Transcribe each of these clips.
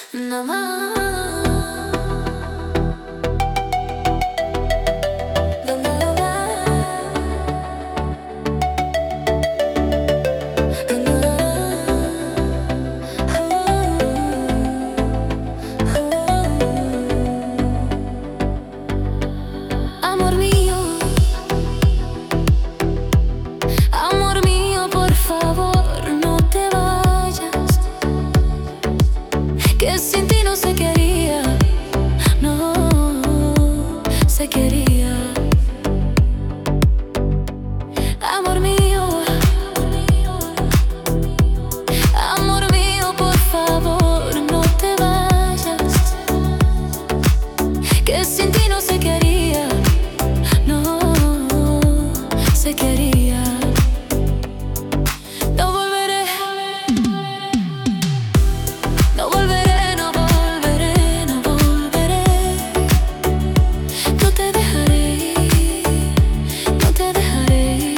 No más. Amor mío, por favor, no te vayas, que sin ti no se quería, no se quería. Amor mío, por favor, no te vayas, que sin ti no se quería, no se quería. No volveré, no volveré, no volveré, no volveré. No te dejaré, no te dejaré.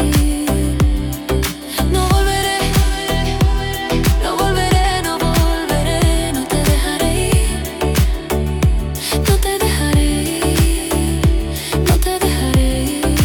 No volveré, no volveré, no volveré. No te dejaré, no te dejaré, no te dejaré.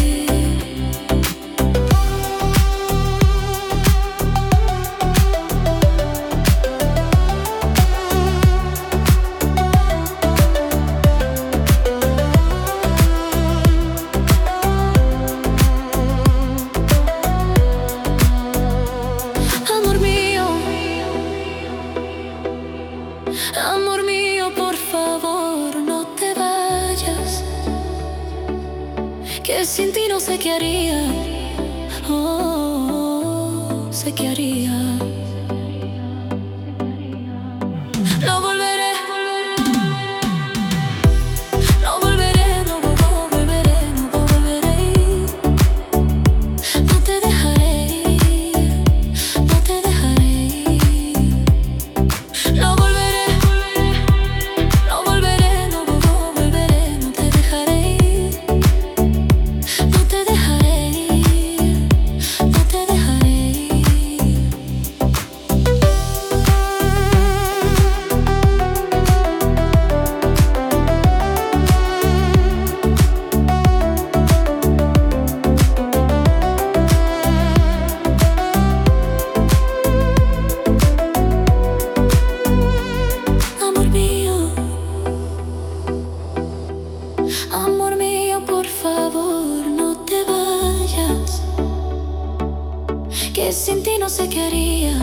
Amor mío, por favor, no te vayas, que sin ti no sé qué haría, oh, sé qué haría. No volveré, no volveré, no volveré, no volveré. No te dejaré, no te dejaré. No volveré, no volveré, no volveré. No te dejaré, no te dejaré, no te dejaré. Amor mío, por favor, no te vayas, que sin ti no sé qué haría,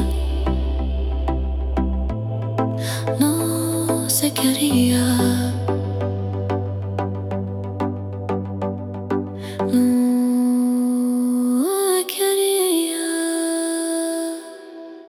no sé qué haría.